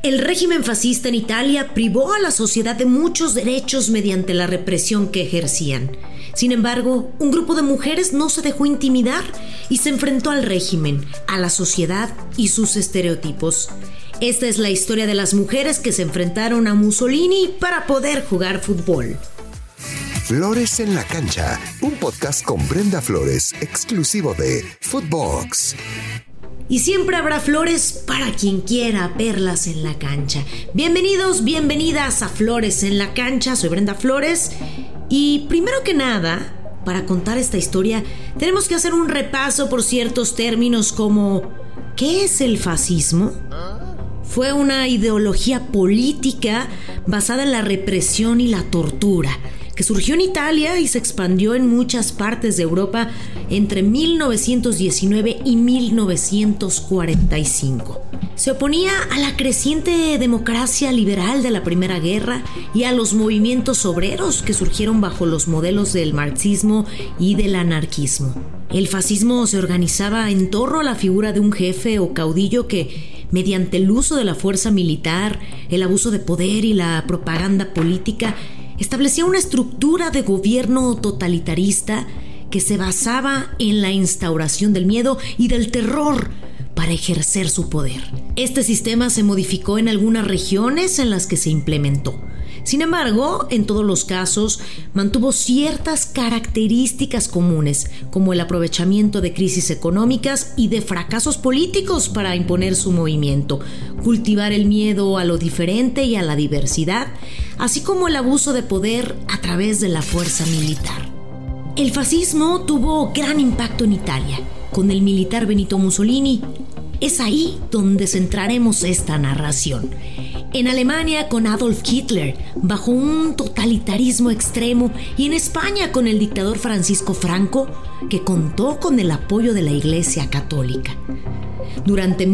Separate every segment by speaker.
Speaker 1: El régimen fascista en Italia privó a la sociedad de muchos derechos mediante la represión que ejercían. Sin embargo, un grupo de mujeres no se dejó intimidar y se enfrentó al régimen, a la sociedad y sus estereotipos. Esta es la historia de las mujeres que se enfrentaron a Mussolini para poder jugar fútbol.
Speaker 2: Flores en la cancha, un podcast con Brenda Flores, exclusivo de Footbox.
Speaker 1: Y siempre habrá flores para quien quiera verlas en la cancha. Bienvenidos, bienvenidas a Flores en la cancha. Soy Brenda Flores. Y primero que nada, para contar esta historia, tenemos que hacer un repaso por ciertos términos como ¿qué es el fascismo? Fue una ideología política basada en la represión y la tortura, que surgió en Italia y se expandió en muchas partes de Europa entre 1919 y 1945. Se oponía a la creciente democracia liberal de la Primera Guerra y a los movimientos obreros que surgieron bajo los modelos del marxismo y del anarquismo. El fascismo se organizaba en torno a la figura de un jefe o caudillo que, mediante el uso de la fuerza militar, el abuso de poder y la propaganda política, establecía una estructura de gobierno totalitarista que se basaba en la instauración del miedo y del terror para ejercer su poder. Este sistema se modificó en algunas regiones en las que se implementó. Sin embargo, en todos los casos, mantuvo ciertas características comunes, como el aprovechamiento de crisis económicas y de fracasos políticos para imponer su movimiento, cultivar el miedo a lo diferente y a la diversidad, así como el abuso de poder a través de la fuerza militar. El fascismo tuvo gran impacto en Italia, con el militar Benito Mussolini. Es ahí donde centraremos esta narración. En Alemania con Adolf Hitler, bajo un totalitarismo extremo, y en España con el dictador Francisco Franco, que contó con el apoyo de la Iglesia Católica. Durante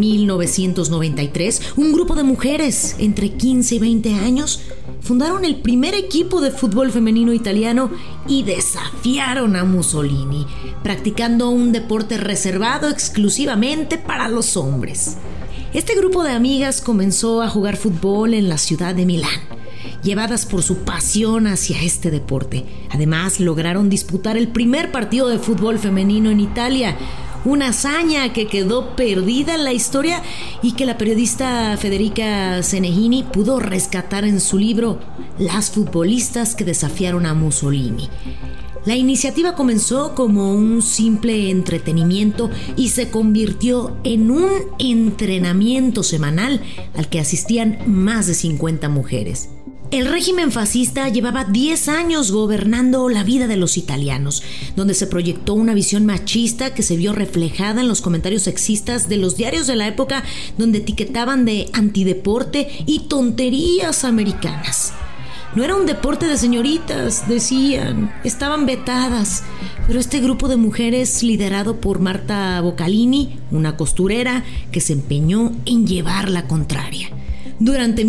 Speaker 1: 1993, un grupo de mujeres entre 15 y 20 años fundaron el primer equipo de fútbol femenino italiano y desafiaron a Mussolini, practicando un deporte reservado exclusivamente para los hombres. Este grupo de amigas comenzó a jugar fútbol en la ciudad de Milán, llevadas por su pasión hacia este deporte. Además, lograron disputar el primer partido de fútbol femenino en Italia, una hazaña que quedó perdida en la historia y que la periodista Federica Seneghini pudo rescatar en su libro Las futbolistas que desafiaron a Mussolini. La iniciativa comenzó como un simple entretenimiento y se convirtió en un entrenamiento semanal al que asistían más de 50 mujeres. El régimen fascista llevaba 10 años gobernando la vida de los italianos, donde se proyectó una visión machista que se vio reflejada en los comentarios sexistas de los diarios de la época, donde etiquetaban de antideporte y tonterías americanas. No era un deporte de señoritas, decían, estaban vetadas, pero este grupo de mujeres, liderado por Marta Boccalini, una costurera, que se empeñó en llevar la contraria. Durante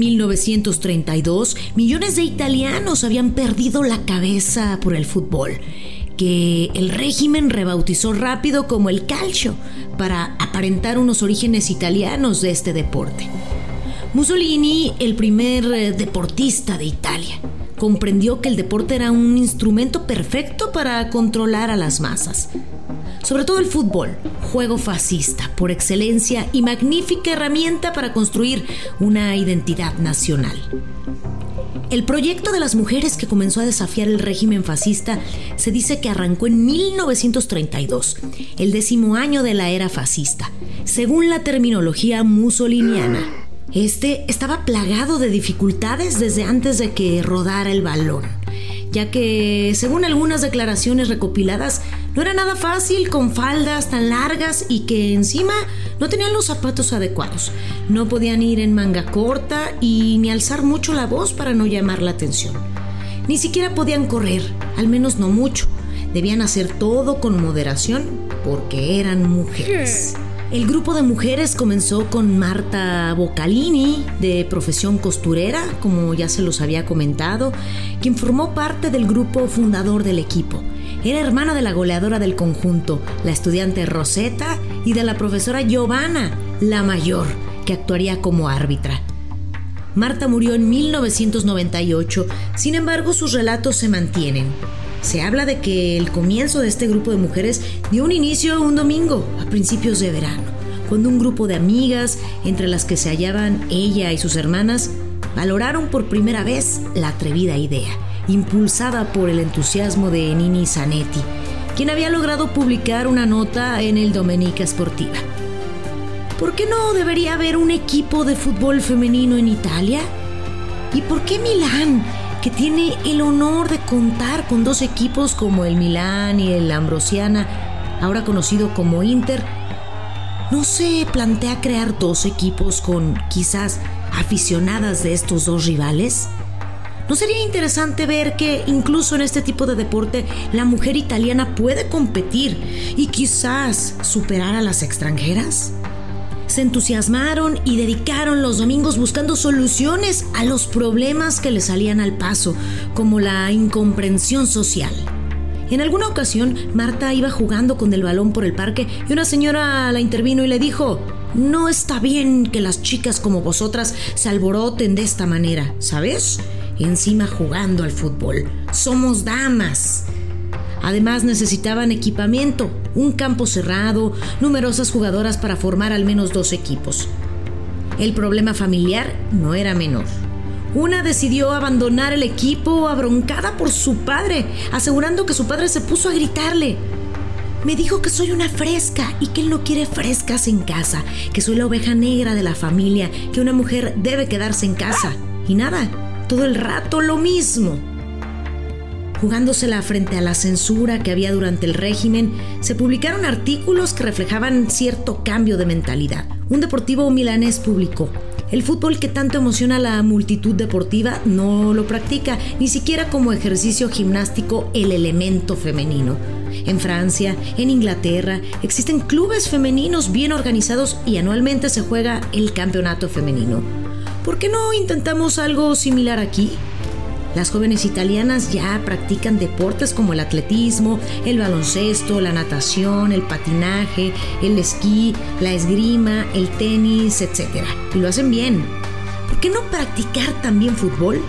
Speaker 1: 1932, millones de italianos habían perdido la cabeza por el fútbol, que el régimen rebautizó rápido como el calcio, para aparentar unos orígenes italianos de este deporte. Mussolini, el primer deportista de Italia, comprendió que el deporte era un instrumento perfecto para controlar a las masas. Sobre todo el fútbol, juego fascista por excelencia y magnífica herramienta para construir una identidad nacional. El proyecto de las mujeres que comenzó a desafiar el régimen fascista se dice que arrancó en 1932, el 10º año de la era fascista, según la terminología mussoliniana. Este estaba plagado de dificultades desde antes de que rodara el balón, ya que, según algunas declaraciones recopiladas, no era nada fácil con faldas tan largas y que encima no tenían los zapatos adecuados. No podían ir en manga corta y ni alzar mucho la voz para no llamar la atención. Ni siquiera podían correr, al menos no mucho. Debían hacer todo con moderación porque eran mujeres. El grupo de mujeres comenzó con Marta Boccalini, de profesión costurera, como ya se los había comentado, quien formó parte del grupo fundador del equipo. Era hermana de la goleadora del conjunto, la estudiante Rosetta, y de la profesora Giovanna, la mayor, que actuaría como árbitra. Marta murió en 1998, sin embargo sus relatos se mantienen. Se habla de que el comienzo de este grupo de mujeres dio un inicio un domingo, a principios de verano, cuando un grupo de amigas, entre las que se hallaban ella y sus hermanas, valoraron por primera vez la atrevida idea, impulsada por el entusiasmo de Nini Zanetti, quien había logrado publicar una nota en el Domenica Sportiva. ¿Por qué no debería haber un equipo de fútbol femenino en Italia? ¿Y por qué Milán, que tiene el honor de contar con 2 equipos como el Milán y el Ambrosiana, ahora conocido como Inter, no se plantea crear 2 equipos con quizás aficionadas de estos 2 rivales? ¿No sería interesante ver que incluso en este tipo de deporte la mujer italiana puede competir y quizás superar a las extranjeras? Se entusiasmaron y dedicaron los domingos buscando soluciones a los problemas que les salían al paso, como la incomprensión social. En alguna ocasión, Marta iba jugando con el balón por el parque y una señora la intervino y le dijo: «No está bien que las chicas como vosotras se alboroten de esta manera, ¿sabes? Encima jugando al fútbol. Somos damas». Además necesitaban equipamiento, un campo cerrado, numerosas jugadoras para formar al menos 2 equipos. El problema familiar no era menor. Una decidió abandonar el equipo abroncada por su padre, asegurando que su padre se puso a gritarle: «Me dijo que soy una fresca y que él no quiere frescas en casa, que soy la oveja negra de la familia, que una mujer debe quedarse en casa». Y nada, todo el rato lo mismo. Jugándosela frente a la censura que había durante el régimen, se publicaron artículos que reflejaban cierto cambio de mentalidad. Un deportivo milanés publicó: «El fútbol que tanto emociona a la multitud deportiva no lo practica, ni siquiera como ejercicio gimnástico, el elemento femenino». En Francia, en Inglaterra, existen clubes femeninos bien organizados y anualmente se juega el campeonato femenino. ¿Por qué no intentamos algo similar aquí? Las jóvenes italianas ya practican deportes como el atletismo, el baloncesto, la natación, el patinaje, el esquí, la esgrima, el tenis, etc. Y lo hacen bien. ¿Por qué no practicar también fútbol?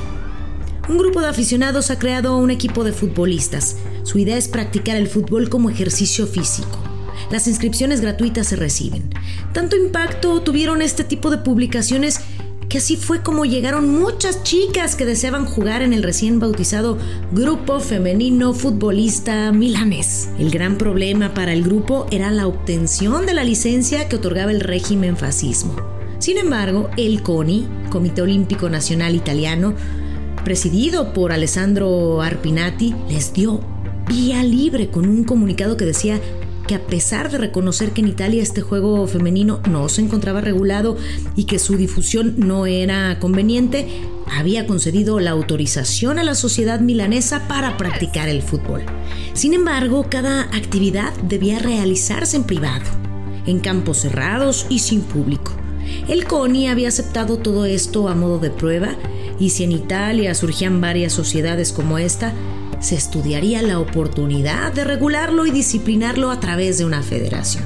Speaker 1: Un grupo de aficionados ha creado un equipo de futbolistas. Su idea es practicar el fútbol como ejercicio físico. Las inscripciones gratuitas se reciben. Tanto impacto tuvieron este tipo de publicaciones que así fue como llegaron muchas chicas que deseaban jugar en el recién bautizado Grupo Femenino Futbolista Milanés. El gran problema para el grupo era la obtención de la licencia que otorgaba el régimen fascismo. Sin embargo, el CONI, Comité Olímpico Nacional Italiano, presidido por Alessandro Arpinati, les dio vía libre con un comunicado que decía que a pesar de reconocer que en Italia este juego femenino no se encontraba regulado y que su difusión no era conveniente, había concedido la autorización a la sociedad milanesa para practicar el fútbol. Sin embargo, cada actividad debía realizarse en privado, en campos cerrados y sin público. El CONI había aceptado todo esto a modo de prueba, y si en Italia surgían varias sociedades como esta, se estudiaría la oportunidad de regularlo y disciplinarlo a través de una federación.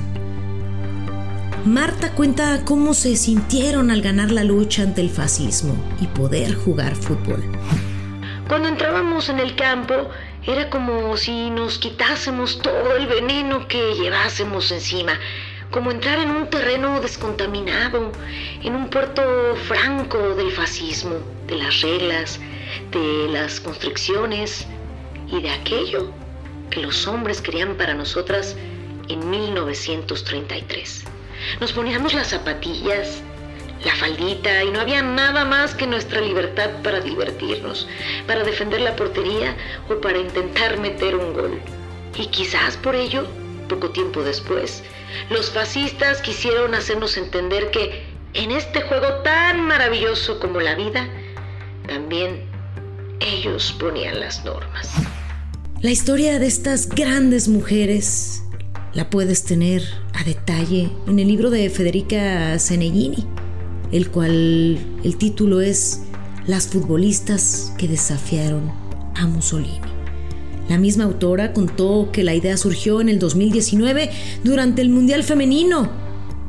Speaker 1: Marta cuenta cómo se sintieron al ganar la lucha ante el fascismo y poder jugar fútbol.
Speaker 3: Cuando entrábamos en el campo, era como si nos quitásemos todo el veneno que llevásemos encima, como entrar en un terreno descontaminado, en un puerto franco del fascismo, de las reglas, de las constricciones y de aquello que los hombres querían para nosotras en 1933. Nos poníamos las zapatillas, la faldita, y no había nada más que nuestra libertad para divertirnos, para defender la portería o para intentar meter un gol. Y quizás por ello, poco tiempo después, los fascistas quisieron hacernos entender que en este juego tan maravilloso como la vida, también ellos ponían las normas.
Speaker 1: La historia de estas grandes mujeres la puedes tener a detalle en el libro de Federica Seneghini, el cual el título es Las futbolistas que desafiaron a Mussolini. La misma autora contó que la idea surgió en el 2019 durante el Mundial Femenino,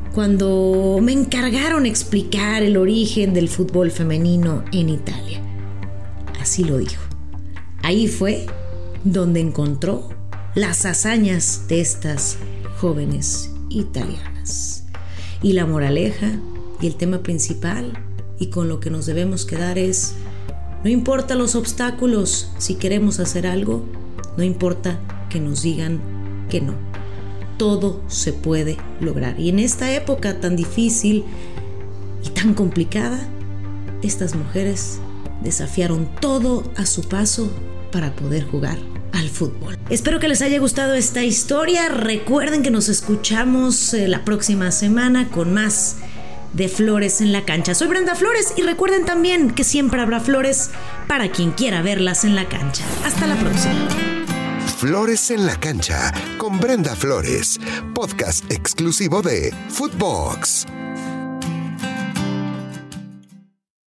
Speaker 1: cuando me encargaron explicar el origen del fútbol femenino en Italia. Así lo dijo. Ahí fue donde encontró las hazañas de estas jóvenes italianas. Y la moraleja y el tema principal y con lo que nos debemos quedar es: no importa los obstáculos, si queremos hacer algo, no importa que nos digan que no. Todo se puede lograr. Y en esta época tan difícil y tan complicada, estas mujeres desafiaron todo a su paso para poder jugar al fútbol. Espero que les haya gustado esta historia. Recuerden que nos escuchamos la próxima semana con más de Flores en la Cancha. Soy Brenda Flores y recuerden también que siempre habrá flores para quien quiera verlas en la cancha. Hasta la próxima.
Speaker 2: Flores en la Cancha con Brenda Flores, podcast exclusivo de Footbox.